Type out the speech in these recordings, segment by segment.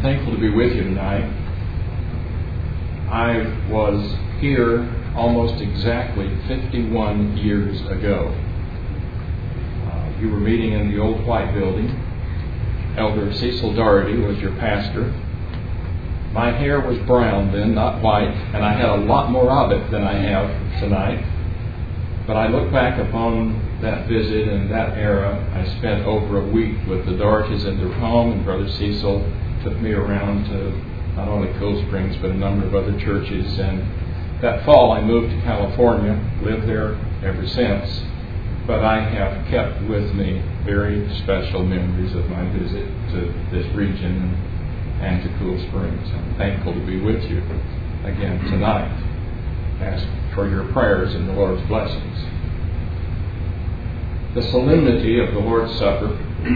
I'm thankful to be with you tonight. I was here almost exactly 51 years ago. You were meeting in the old white building. Elder Cecil Doherty was your pastor. My hair was brown then, not white, and I had a lot more of it than I have tonight. But I look back upon that visit and that era. I spent over a week with the Dohertys in their home, and Brother Cecil took me around to not only Cool Springs, but a number of other churches. And that fall I moved to California, lived there ever since. But I have kept with me very special memories of my visit to this region and to Cool Springs. I'm thankful to be with you again tonight. Ask for your prayers and the Lord's blessings. The solemnity of the Lord's Supper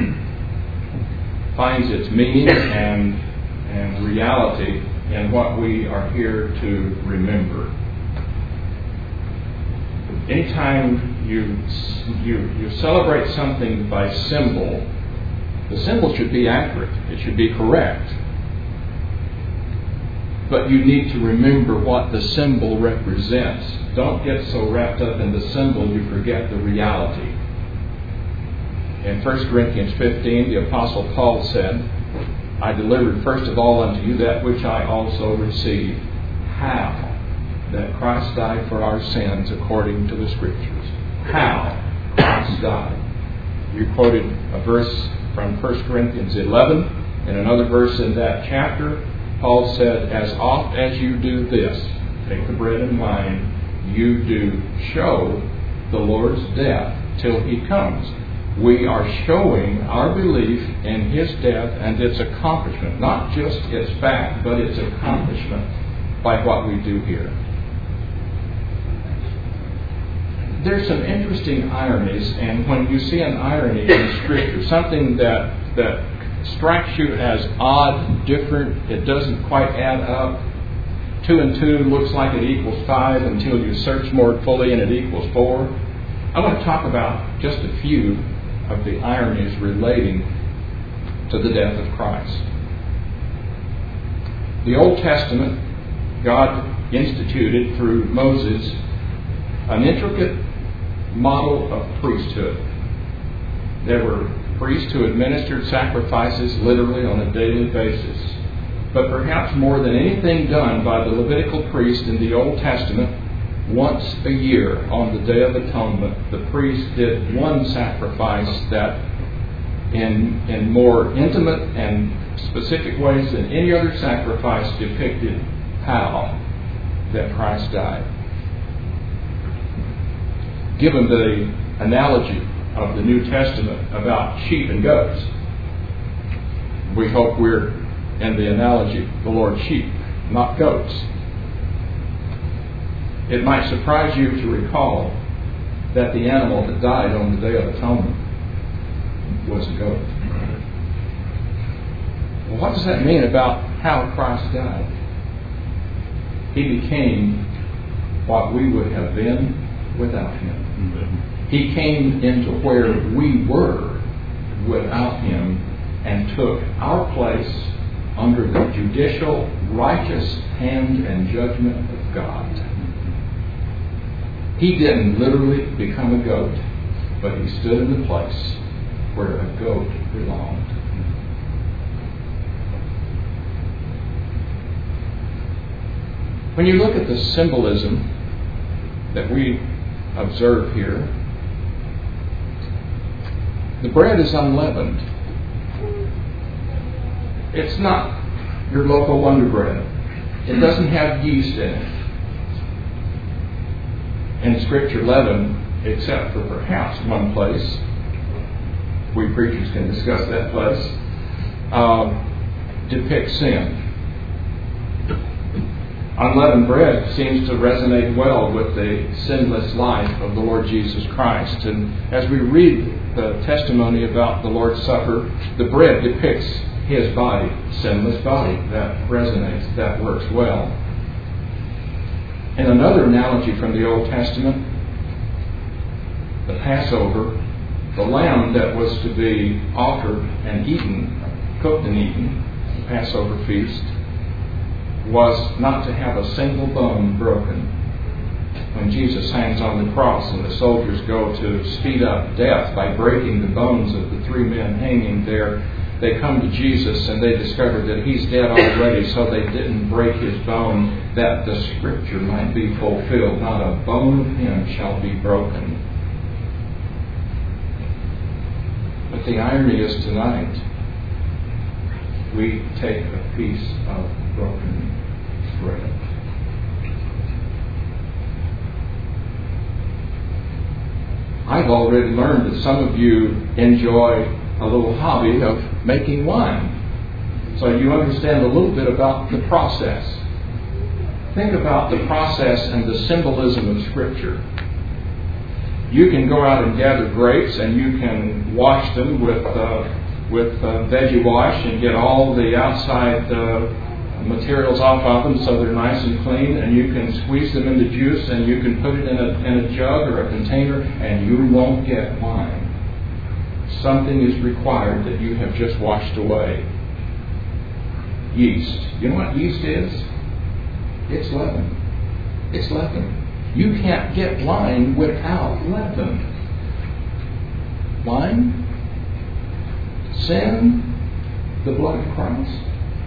finds its meaning and reality in what we are here to remember. Anytime you celebrate something by symbol, the symbol should be accurate. It should be correct. But you need to remember what the symbol represents. Don't get so wrapped up in the symbol you forget the reality. In 1 Corinthians 15, the Apostle Paul said, I delivered first of all unto you that which I also received. How? That Christ died for our sins according to the Scriptures. How Christ died. You quoted a verse from 1 Corinthians 11. In another verse in that chapter, Paul said, as oft as you do this, take the bread and wine, you do show the Lord's death till He comes. We are showing our belief in His death and its accomplishment. Not just its fact, but its accomplishment by what we do here. There's some interesting ironies, and when you see an irony in Scripture, something that strikes you as odd, different, it doesn't quite add up. 2 and 2 looks like it equals 5 until you search more fully and it equals 4. I want to talk about just a few of the ironies relating to the death of Christ. The Old Testament, God instituted through Moses an intricate model of priesthood. There were priests who administered sacrifices literally on a daily basis. But perhaps more than anything done by the Levitical priest in the Old Testament, once a year on the Day of Atonement, the priest did one sacrifice that in more intimate and specific ways than any other sacrifice depicted how that Christ died. Given the analogy of the New Testament about sheep and goats, we hope we're in the analogy of the Lord's sheep, not goats. It might surprise you to recall that the animal that died on the Day of Atonement was a goat. Well, what does that mean about how Christ died? He became what we would have been without Him. He came into where we were without Him and took our place under the judicial, righteous hand and judgment of God. He didn't literally become a goat, but He stood in the place where a goat belonged. When you look at the symbolism that we observe here, the bread is unleavened. It's not your local Wonder Bread. It doesn't have yeast in it. In Scripture, leaven, except for perhaps one place, we preachers can discuss that place, depicts sin. Unleavened bread seems to resonate well with the sinless life of the Lord Jesus Christ. And as we read the testimony about the Lord's Supper, the bread depicts His body, sinless body. That resonates, that works well. In another analogy from the Old Testament, the Passover, the lamb that was to be offered and eaten, cooked and eaten, Passover feast was not to have a single bone broken. When Jesus hangs on the cross and the soldiers go to speed up death by breaking the bones of the three men hanging there, they come to Jesus and they discover that he's dead already, so they didn't break his bone, that the scripture might be fulfilled. Not a bone of him shall be broken. But the irony is tonight, we take a piece of broken bread. I've already learned that some of you enjoy a little hobby of making wine. So you understand a little bit about the process. Think about the process and the symbolism of Scripture. You can go out and gather grapes and you can wash them with veggie wash and get all the outside materials off of them so they're nice and clean, and you can squeeze them into juice and you can put it in a jug or a container and you won't get wine. Something is required that you have just washed away. Yeast. You know what yeast is? It's leaven. It's leaven. You can't get wine without leaven. Wine? Sin? The blood of Christ?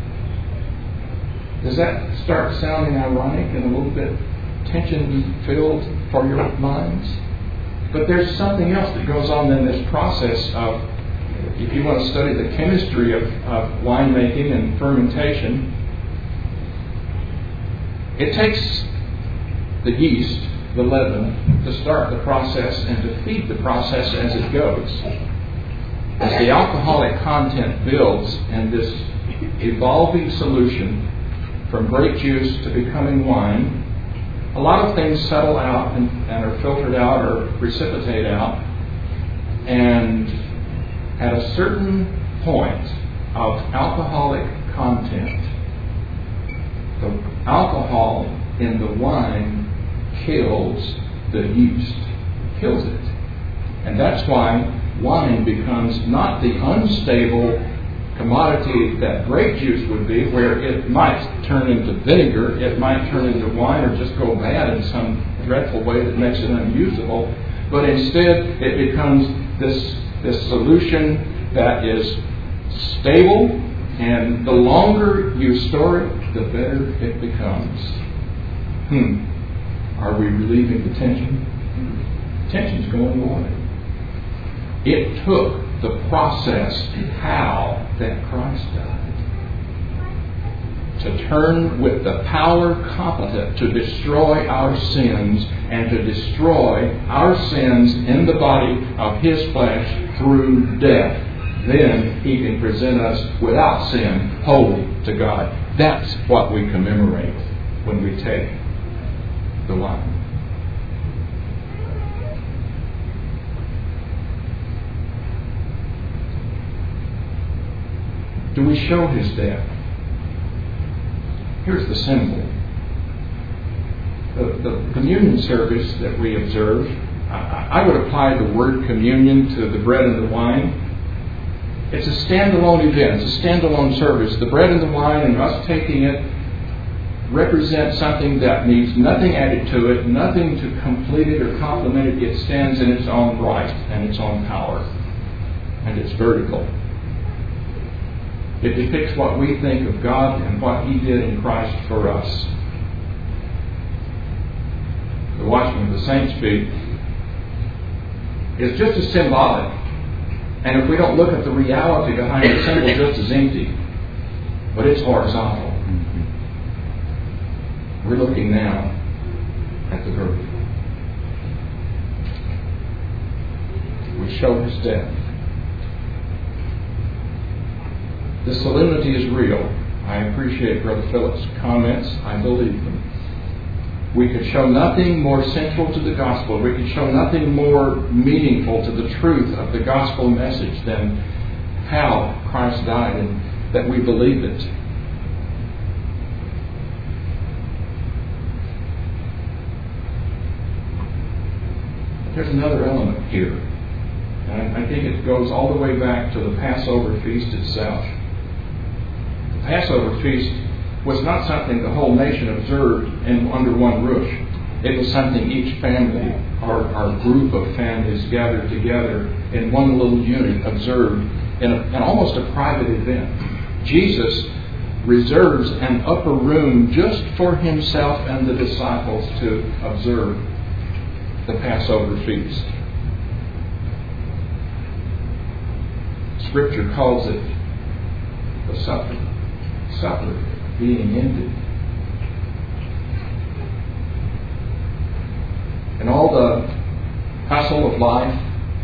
Does that start sounding ironic and a little bit tension-filled for your minds? But there's something else that goes on in this process of, if you want to study the chemistry of winemaking and fermentation, it takes the yeast, the leaven, to start the process and to feed the process as it goes. As the alcoholic content builds in this evolving solution from grape juice to becoming wine, a lot of things settle out and are filtered out or precipitate out. And at a certain point of alcoholic content, the alcohol in the wine kills the yeast, kills it. And that's why wine becomes not the unstable commodity that grape juice would be, where it might turn into vinegar, it might turn into wine, or just go bad in some dreadful way that makes it unusable. But instead, it becomes this solution that is stable, and the longer you store it, the better it becomes. Are we relieving the tension? Tension's going away. It took the process, how that Christ died, to turn with the power competent to destroy our sins and to destroy our sins in the body of His flesh through death. Then He can present us without sin, holy to God. That's what we commemorate when we take the wine. Do we show His death? Here's the symbol. The communion service that we observe, I would apply the word communion to the bread and the wine. It's a standalone event. It's a standalone service. The bread and the wine and us taking it represent something that needs nothing added to it, nothing to complete it or complement it. It stands in its own right and its own power. And it's vertical. It depicts what we think of God and what He did in Christ for us. The washing of the saints' feet is just as symbolic. And if we don't look at the reality behind the symbol, just as empty. But it's horizontal. We're looking now at the vertical. We show His death. The solemnity is real. I appreciate Brother Phillips' comments. I believe them. We could show nothing more central to the gospel. We could show nothing more meaningful to the truth of the gospel message than how Christ died and that we believe it. There's another element here. And I think it goes all the way back to the Passover feast itself. The Passover feast was not something the whole nation observed under one roof. It was something each family, our group of families gathered together in one little unit, observed in almost a private event. Jesus reserves an upper room just for himself and the disciples to observe the Passover feast. Scripture calls it the supper. Supper being ended. In all the hustle of life,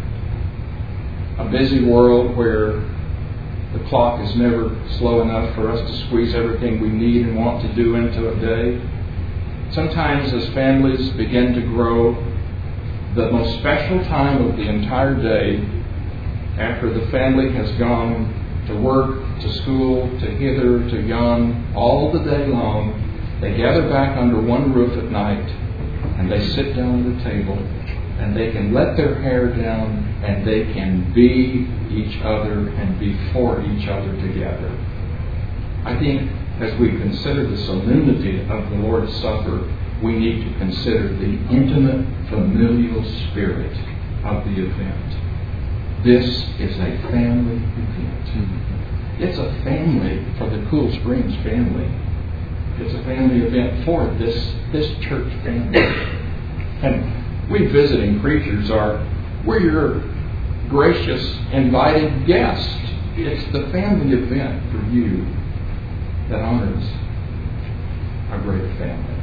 a busy world where the clock is never slow enough for us to squeeze everything we need and want to do into a day, sometimes as families begin to grow, the most special time of the entire day, after the family has gone to work, to school, to hither, to yon, all the day long, they gather back under one roof at night and they sit down at the table and they can let their hair down and they can be each other and be for each other together. I think as we consider the solemnity of the Lord's Supper, we need to consider the intimate, familial spirit of the event. This is a family event. It's a family for the Cool Springs family. It's a family event for this church family. And we visiting preachers we're your gracious invited guest. It's the family event for you that honors our great family.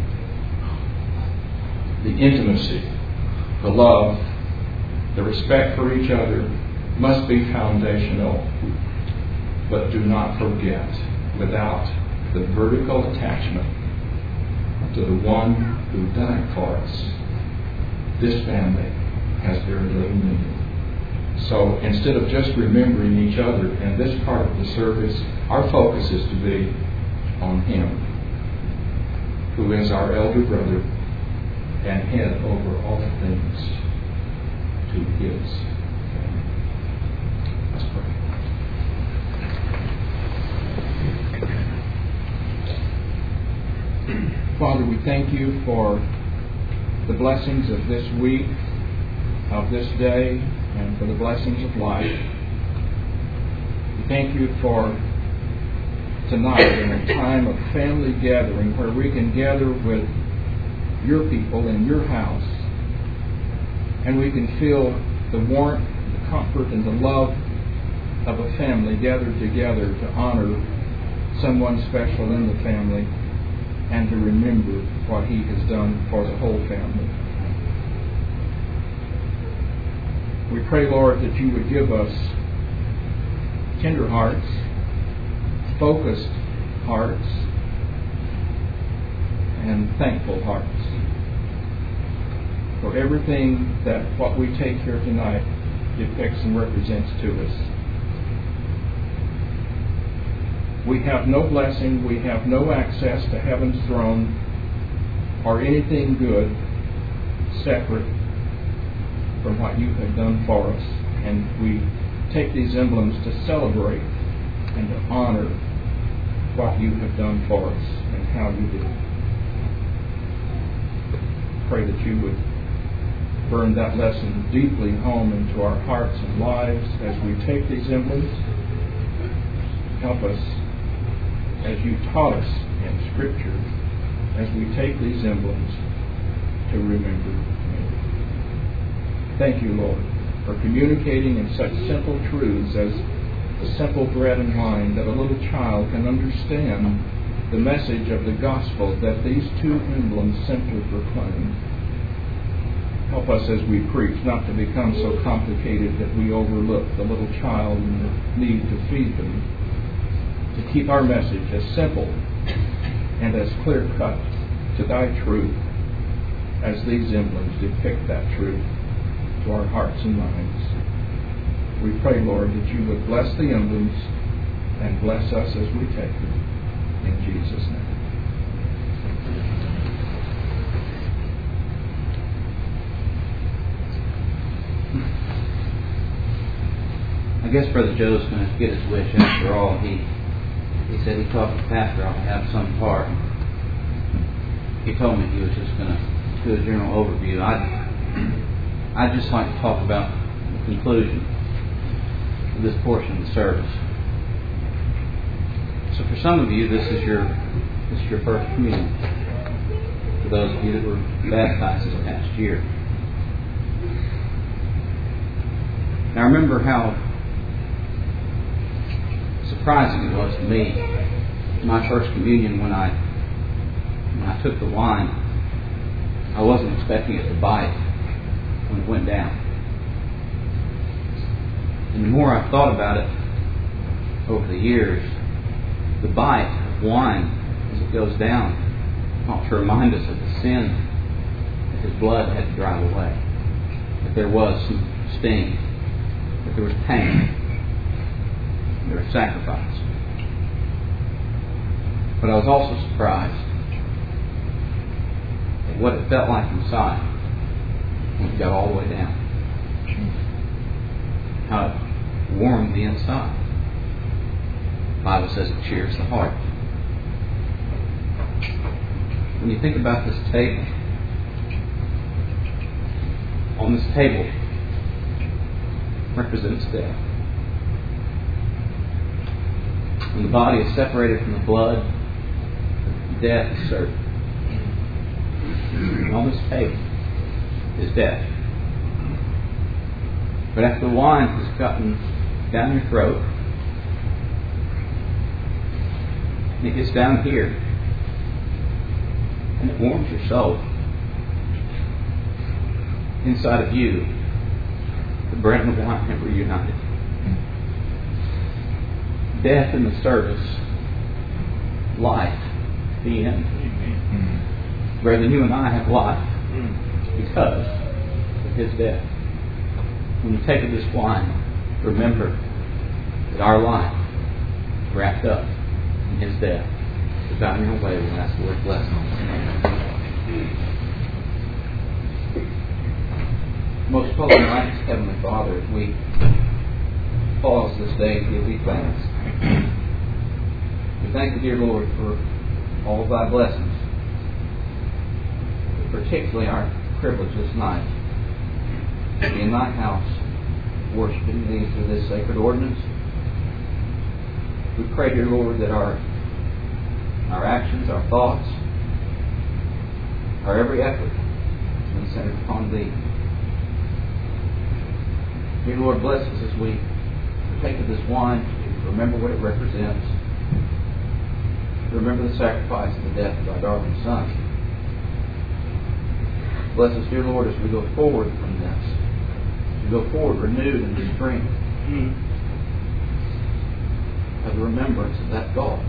The intimacy, the love, the respect for each other must be foundational. But do not forget, without the vertical attachment to the one who died for us, this family has very little meaning. So instead of just remembering each other in this part of the service, our focus is to be on Him, who is our elder brother and head over all things to His family. Let's pray. Father, we thank you for the blessings of this week, of this day, and for the blessings of life. We thank you for tonight in a time of family gathering where we can gather with your people in your house and we can feel the warmth, the comfort, and the love of a family gathered together to honor someone special in the family and to remember what He has done for the whole family. We pray, Lord, that you would give us tender hearts, focused hearts, and thankful hearts for everything that what we take here tonight depicts and represents to us. We have no blessing, we have no access to heaven's throne or anything good separate from what you have done for us. And we take these emblems to celebrate and to honor what you have done for us and how you did it. Pray that you would burn that lesson deeply home into our hearts and lives as we take these emblems. Help us, as you taught us in Scripture, as we take these emblems, to remember. Thank you, Lord, for communicating in such simple truths as the simple bread and wine, that a little child can understand the message of the gospel that these two emblems simply proclaim. Help us as we preach not to become so complicated that we overlook the little child and the need to feed them, to keep our message as simple and as clear-cut to thy truth as these emblems depict that truth to our hearts and minds. We pray, Lord, that you would bless the emblems and bless us as we take them. In Jesus' name. I guess Brother Joe's going to get his wish after all. He he said he thought the pastor ought to have some part. He told me he was just going to do a general overview. I'd just like to talk about the conclusion of this portion of the service. So for some of you, this is your first communion. For those of you that were baptized this past year. Now I remember how surprising it was to me, my first communion, when I took the wine. I wasn't expecting it to bite when it went down. And the more I thought about it over the years, the bite of wine as it goes down ought to remind us of the sin that His blood had to drive away. That there was some sting, that there was pain, there was sacrifice. But I was also surprised at what it felt like inside when it got all the way down. How it warmed the inside. The Bible says it cheers the heart. When you think about this table, on this table represents death. When the body is separated from the blood, death is certain. And on this table is death. But after the wine has gotten down your throat, and it gets down here, and it warms your soul, inside of you, the bread and the wine are reunited. Death in the service, life, the end. Brethren, you and I have life because of His death. When you take of this wine, remember that our life is wrapped up in His death. So bow your way, we'll ask the Lord's blessing. Most holy and righteous Heavenly Father, as we pause this day to give Thee thanks, we thank Thee, dear Lord, for all of Thy blessings, particularly our privilege this night to be in Thy house, worshiping Thee through this sacred ordinance. We pray, dear Lord, that our actions, our thoughts, our every effort be centered upon Thee. Dear Lord, bless us as we partake of this wine, to remember what it represents, to remember the sacrifice and the death of Thy darling Son. Bless us, dear Lord, as we go forward from this. We go forward renewed in the strength of the remembrance of that God.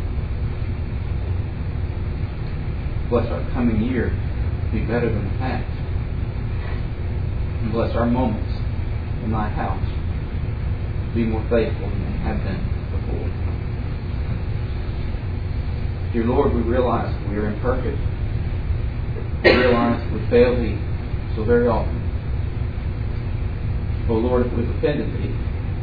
Bless our coming year to be better than the past. And bless our moments in Thy house to be more faithful than they have been before. Dear Lord, we realize that we are imperfect. We realize that we fail Thee so very often. Oh Lord, if we've offended Thee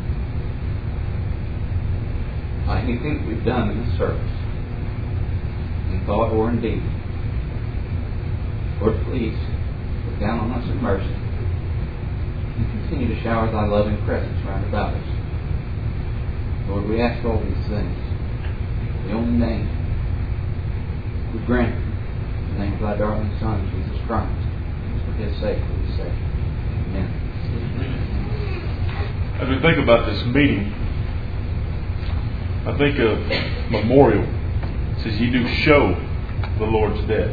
by anything that we've done in this service, in thought or in deed, Lord, please look down on us in mercy and continue to shower Thy loving presence round about us. Lord, we ask all these things in the only name we grant them, in the name of Thy darling Son, Jesus Christ. It's for His sake that we say, Amen. As we think about this meeting, I think of memorial. It says, "Ye do show the Lord's death."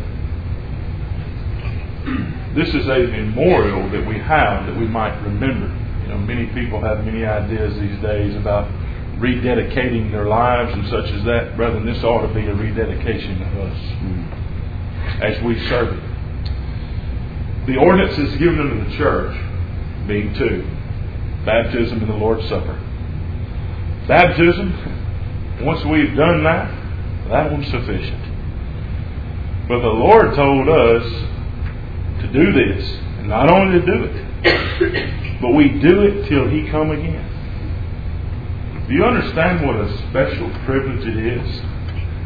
This is a memorial that we have that we might remember. You know, many people have many ideas these days about rededicating their lives and such as that. Brethren, this ought to be a rededication of us as we serve it. The ordinances given unto the church being two: baptism and the Lord's Supper. Baptism, once we've done that one's sufficient. But the Lord told us to do this, and not only to do it, but we do it till He come again. Do you understand what a special privilege it is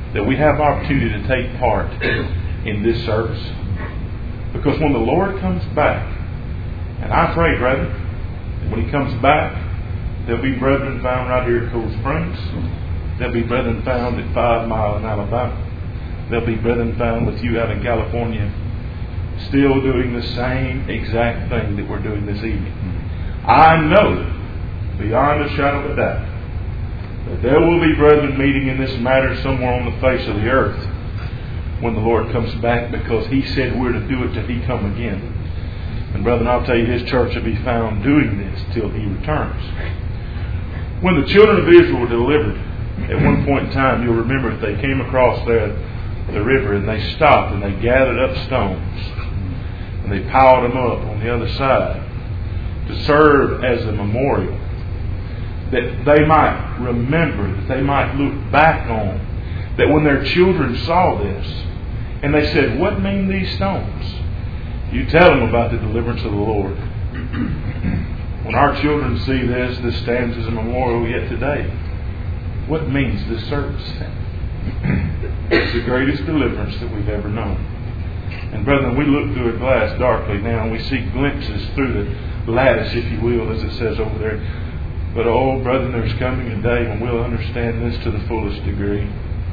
that we have opportunity to take part in this service. Because when the Lord comes back, and I pray, brethren, that when He comes back, there'll be brethren found right here at Cold Springs. There'll be brethren found at 5 Mile in Alabama. There'll be brethren found with you out in California, still doing the same exact thing that we're doing this evening. I know, beyond a shadow of a doubt, that there will be brethren meeting in this matter somewhere on the face of the earth when the Lord comes back, because He said we're to do it till He come again. And brethren, I'll tell you, His church will be found doing this till He returns. When the children of Israel were delivered, at one point in time, you'll remember that they came across the river, and they stopped and they gathered up stones and they piled them up on the other side to serve as a memorial, that they might remember, that they might look back on, that when their children saw this and they said, "What mean these stones?" You tell them about the deliverance of the Lord. When our children see this stands as a memorial yet today. What means this service? It's the greatest deliverance that we've ever known. And brethren, we look through a glass darkly now, and we see glimpses through the lattice, if you will, as it says over there. But oh, brethren, there's coming a day when we'll understand this to the fullest degree.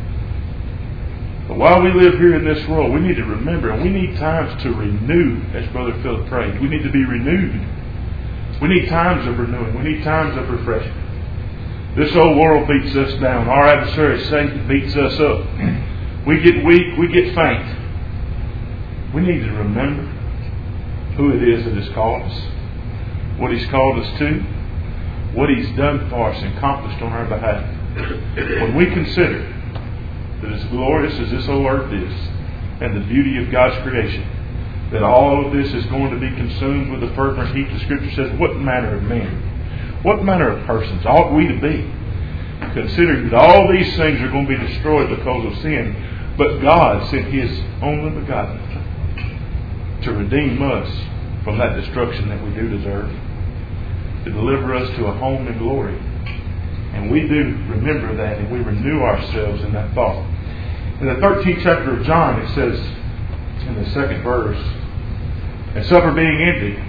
But while we live here in this world, we need to remember, and we need times to renew, as Brother Philip prayed. We need to be renewed. We need times of renewing. We need times of refreshing. This old world beats us down. Our adversary, Satan, beats us up. We get weak. We get faint. We need to remember who it is that has called us, what He's called us to, what He's done for us and accomplished on our behalf. When we consider that as glorious as this old earth is and the beauty of God's creation, that all of this is going to be consumed with the fervent heat, the Scripture says, what manner of men, what manner of persons ought we to be, considering that all these things are going to be destroyed because of sin, but God sent His only begotten to redeem us from that destruction that we do deserve, to deliver us to a home in glory. And we do remember that, and we renew ourselves in that thought. In the 13th chapter of John, it says in the 2nd verse, "And supper being ended,"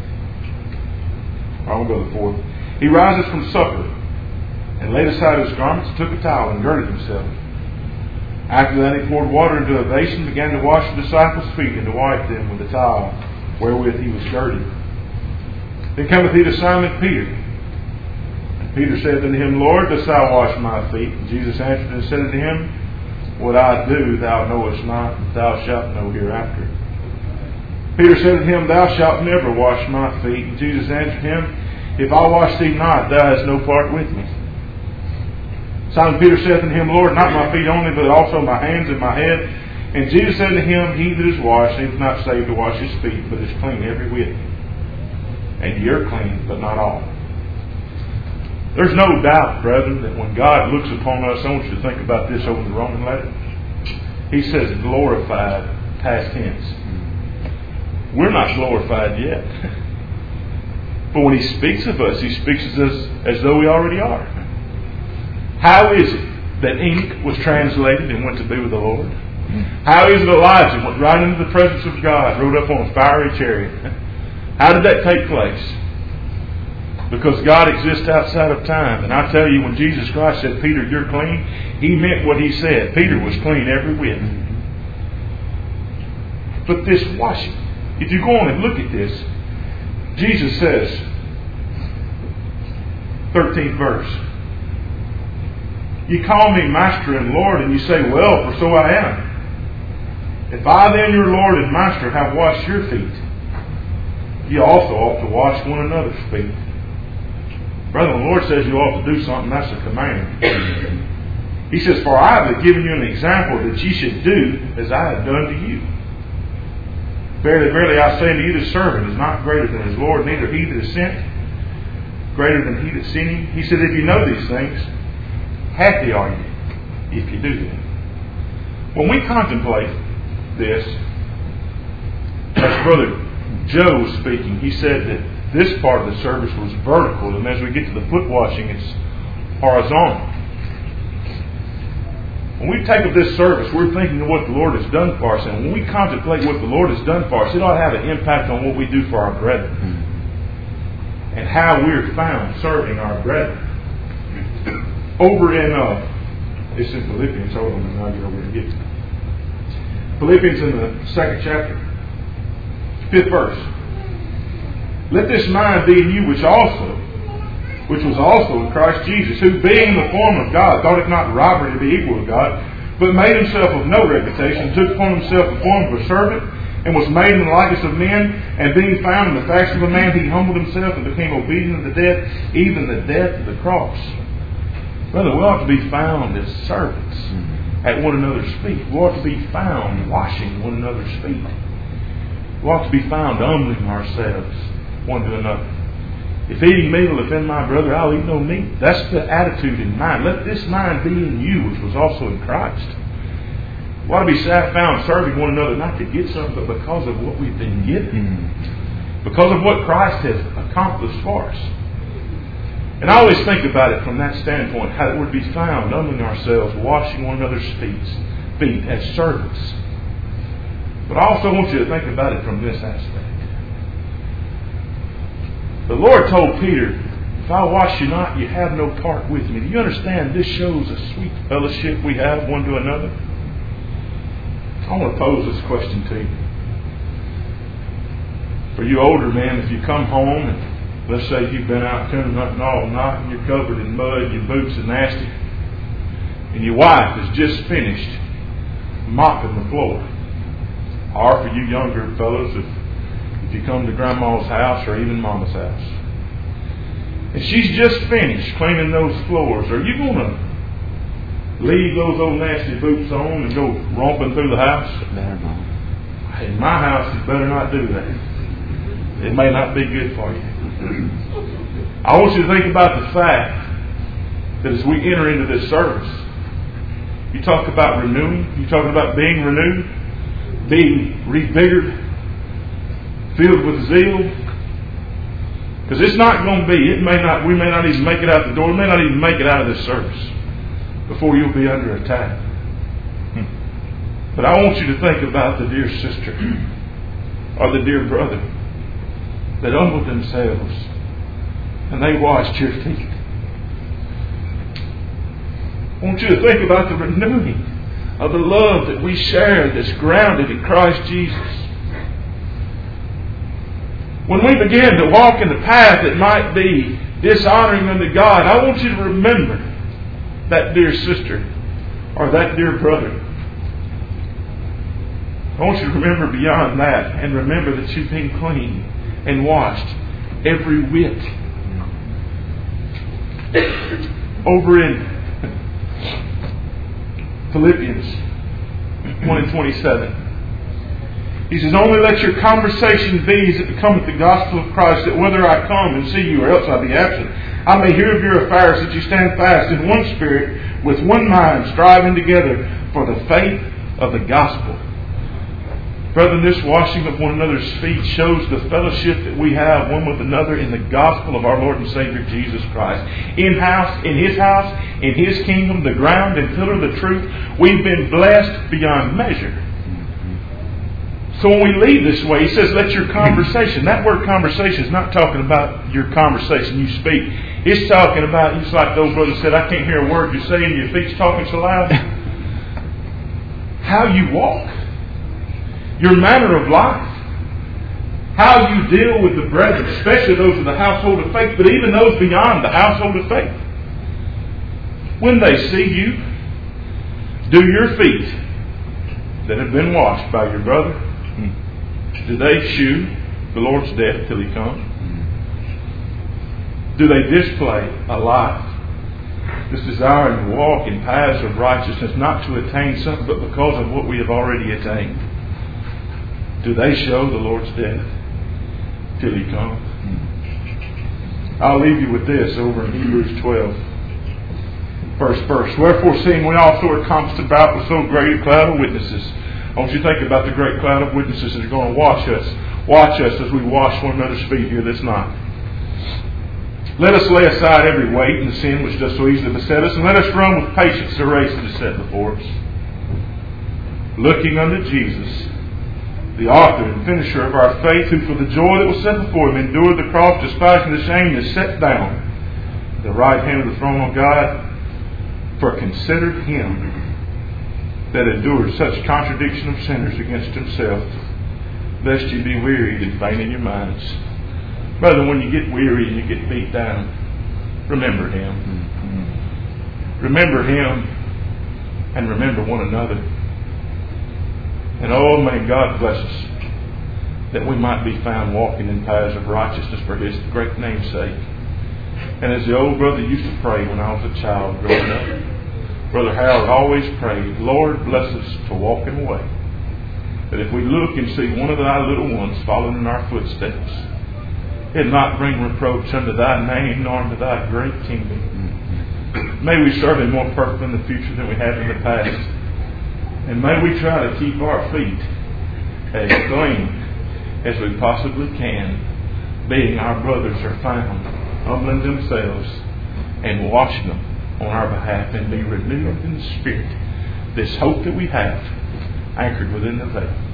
I'll go to the 4th. "He rises from supper, and laid aside his garments, took a towel, and girded himself. After that he poured water into a basin, began to wash the disciples' feet, and to wipe them with the towel wherewith he was girded. Then cometh he to Simon Peter. And Peter said unto him, Lord, dost thou wash my feet? And Jesus answered and said unto him, What I do thou knowest not, but thou shalt know hereafter. Peter said unto him, Thou shalt never wash my feet. And Jesus answered him, If I wash thee not, thou hast no part with me. Simon Peter said unto him, Lord, not my feet only, but also my hands and my head. And Jesus said to him, He that is washed is not saved to wash his feet, but is clean every whit. And you're clean, but not all. There's no doubt, brethren, that when God looks upon us, I want you to think about this over in the Roman letter. He says glorified, past tense. We're not glorified yet. But when He speaks of us, He speaks of us as though we already are. How is it that Enoch was translated and went to be with the Lord? How is it Elijah went right into the presence of God, rode up on a fiery chariot? How did that take place? Because God exists outside of time. And I tell you, when Jesus Christ said, Peter, you're clean, He meant what He said. Peter was clean every whit. But this washing, if you go on and look at this, Jesus says, 13th verse, You call me Master and Lord, and you say, Well, for so I am. If I then, your Lord and Master, have washed your feet, you also ought to wash one another's feet. Brother, when the Lord says you ought to do something, that's a command. He says, For I have given you an example that ye should do as I have done to you. Verily, verily, I say unto you, the servant is not greater than his Lord, neither he that is sent greater than he that sent him. He said, If you know these things, happy are you if you do them. When we contemplate this, as Brother Joe was speaking, he said that this part of the service was vertical, and as we get to the foot washing, it's horizontal. When we take of this service, we're thinking of what the Lord has done for us. And when we contemplate what the Lord has done for us, it ought to have an impact on what we do for our brethren. And how we're found serving our brethren. Over in, it's in Philippians. Hold on, I'll get over and get it. Philippians in the 2nd chapter. 5th verse. Let this mind be in you which was also in Christ Jesus, who being in the form of God, thought it not robbery to be equal to God, but made himself of no reputation, took upon himself the form of a servant, and was made in the likeness of men, and being found in the fashion of a man, he humbled himself and became obedient unto death, even the death of the cross. Brother, we ought to be found as servants at one another's feet. We ought to be found washing one another's feet. We ought to be found humbling ourselves one to another. If eating meat will offend my brother, I'll eat no meat. That's the attitude in mind. Let this mind be in you, which was also in Christ. We ought to be found serving one another, not to get something, but because of what we've been given. Because of what Christ has accomplished for us. And I always think about it from that standpoint, how it would be found humbling ourselves, washing one another's feet as servants. But I also want you to think about it from this aspect. The Lord told Peter, if I wash you not, you have no part with me. Do you understand? This shows a sweet fellowship we have one to another. I want to pose this question to you. For you older men, if you come home and let's say you've been out tuning nothing all night and you're covered in mud, your boots are nasty, and your wife has just finished mopping the floor. Or for you younger fellows, if you come to Grandma's house or even Mama's house, and she's just finished cleaning those floors, are you going to leave those old nasty boots on and go romping through the house? Better not. In my house, you better not do that. It may not be good for you. I want you to think about the fact that as we enter into this service, you talk about renewing, you talk about being renewed, being revigored, filled with zeal. Because it's not going to be, we may not even make it out the door, we may not even make it out of this service before you'll be under attack. But I want you to think about the dear sister or the dear brother that humbled themselves and they washed your feet. I want you to think about the renewing of the love that we share that's grounded in Christ Jesus. When we begin to walk in the path that might be dishonoring unto God, I want you to remember that dear sister or that dear brother. I want you to remember beyond that and remember that you've been clean and washed every whit. Over in Philippians 1:27, he says, only let your conversation be as it becometh the gospel of Christ, that whether I come and see you or else I be absent, I may hear of your affairs, that you stand fast in one spirit, with one mind, striving together for the faith of the gospel. Brethren, this washing of one another's feet shows the fellowship that we have one with another in the gospel of our Lord and Savior Jesus Christ. In His house, in His kingdom, the ground and pillar of the truth, we've been blessed beyond measure. So when we leave this way, he says, let your conversation, that word conversation is not talking about your conversation you speak. It's talking about, just like the old brother said, I can't hear a word you're saying, your feet's talking so loud. How you walk. Your manner of life. How you deal with the brethren, especially those of the household of faith, but even those beyond the household of faith. When they see you, do your feet that have been washed by your brother, do they shew the Lord's death till He comes? Do they display a life this desire to walk in paths of righteousness, not to attain something, but because of what we have already attained? Do they show the Lord's death till He comes? I'll leave you with this over in Hebrews 12. First verse. Wherefore, seeing we also are compassed about with so great a cloud of witnesses. I want you to think about the great cloud of witnesses that are going to watch us as we wash one another's feet here this night. Let us lay aside every weight and the sin which does so easily beset us, and let us run with patience the race that is set before us, looking unto Jesus, the author and finisher of our faith, who for the joy that was set before him endured the cross, despising the shame, is set down at the right hand of the throne of God. For consider him that endured such contradiction of sinners against himself, lest ye be wearied and faint in your minds. Brother, when you get weary and you get beat down, remember him. Remember him and remember one another. And oh, may God bless us that we might be found walking in paths of righteousness for his great name's sake. And as the old brother used to pray when I was a child growing up, Brother Howard always prayed, Lord, bless us to walk in a way that if we look and see one of thy little ones following in our footsteps, it not bring reproach unto thy name nor unto thy great kingdom. May we serve him more perfectly in the future than we have in the past. And may we try to keep our feet as clean as we possibly can, being our brothers are found, humbling themselves and washing them on our behalf, and be renewed in the Spirit. This hope that we have anchored within the veil.